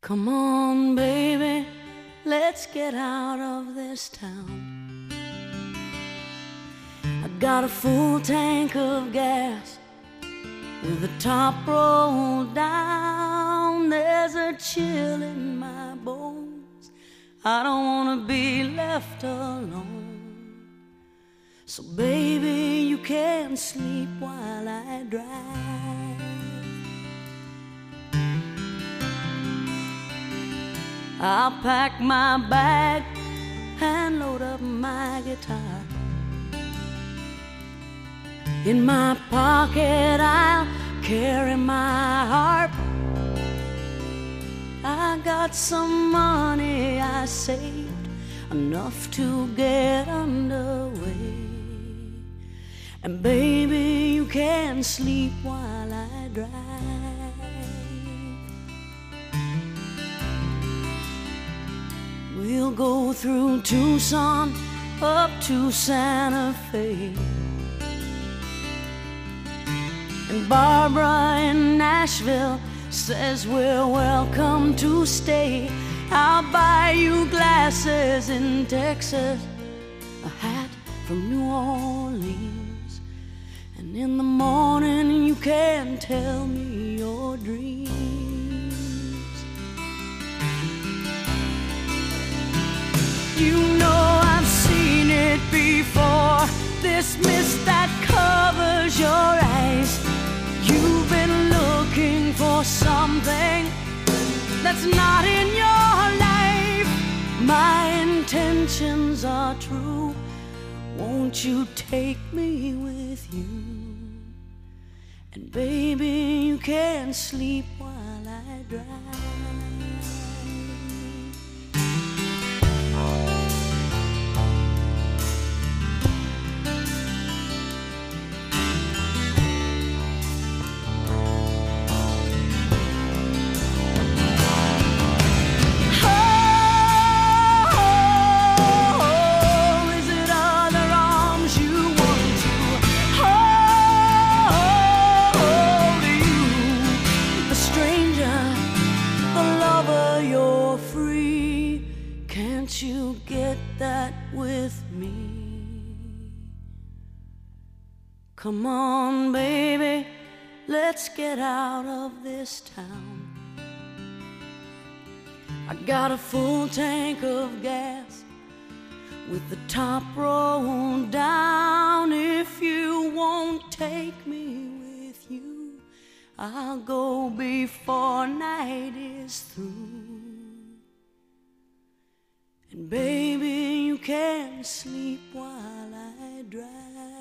Come on, baby, let's get out of this town. I got a full tank of gas with the top rolled down. There's a chill in my bones. I don't wanna be left alone. So baby, you can sleep while I drive. I'll pack my bag and load up my guitar. In my pocket I'll carry my harp. I got some money I saved, enough to get underway. And baby, you can sleep while I drive. We'll go through Tucson up to Santa Fe, and Barbara in Nashville says we're welcome to stay. I'll buy you glasses in Texas, a hat from New Orleans, and in the morning you can tell me your dreams. You know I've seen it before, this mist that covers your eyes. You've been looking for something that's not in your life. My intentions are true. Won't you take me with you? And baby, you can sleep while I drive. Can't you get that with me? Come on, baby, let's get out of this town. I got a full tank of gas with the top rolled down. If you won't take me with you, I'll go before night is through. And baby, you can sleep while I drive.